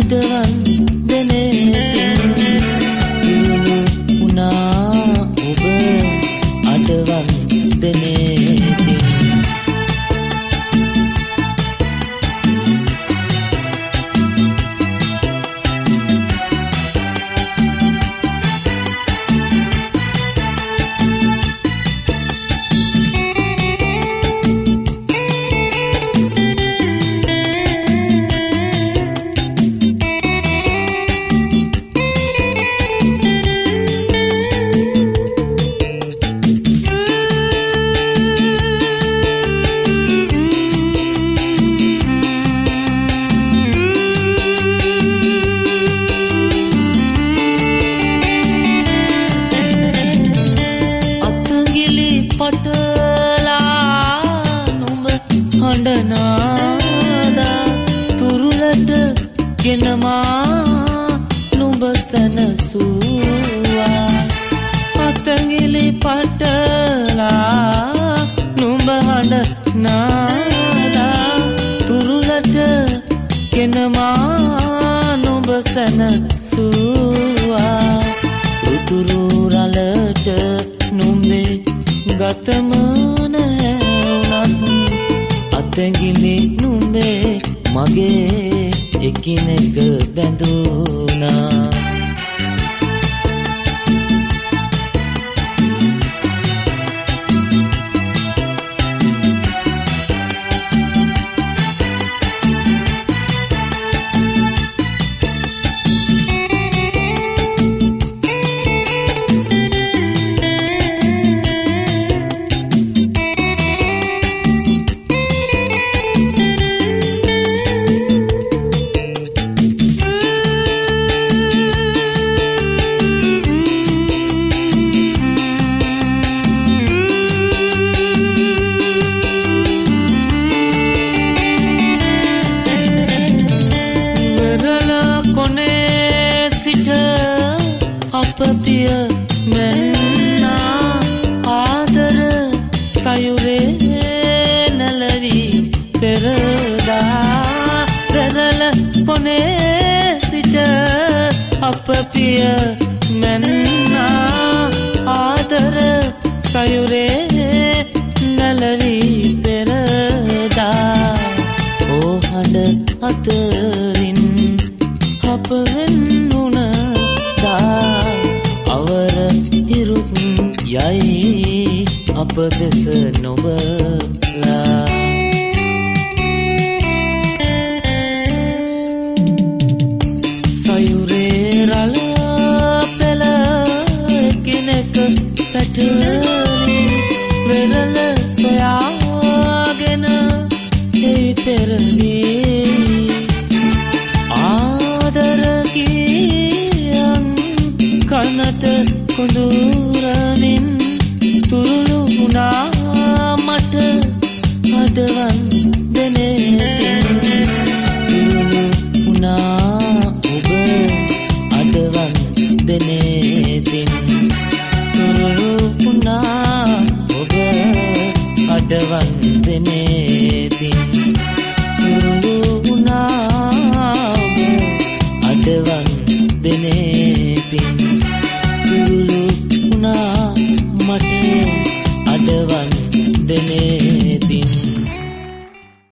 අඩවන් දෙනේතින් තුරුළු වුණා ඔබ අඩවන් දෙනේතින් පටලා නුඹ හඬනාදා තුරුලට ගෙනමා නුඹ සැනසුවා අතංගිලි පටලා නුඹ හඬනාදා තුරුලට ගෙනමා නුඹ සැනසුවා උතුරු රළට නුඹේ ගතම නැවුනත් අතැඟිලි නුඹේ මගේ එකිනෙක බැඳුනා අපපිය මෙන්නා ආදර සයුරේ නැලවී පෙරදා වෙරළ කොනේ සිට අපපිය මෙන්නා ආදර සයුරේ නැලවී පෙරදා ඕ හඬ අතරින් අපවෙන් අවර හිරුත් යයි අප දෙස නොබලා සයුරේ රළ පෙළ කෙනෙක් පැටලි වෙරළ සොයාගෙන එයි පෙරලි ආදර කනට කුඳුරමින් තුරුළු වුණා මට අඩවන් දෙනේතින් තුරුළු වුණා ඔබ අඩවන් දෙනේතින් තුරුළු වුණා ඔබ අඩවන් දෙනේතින් තුරුළු වුණා ඔබ අඩවන් දෙනේතින් තුරුළු වුණා මට අඩවන් දෙනේ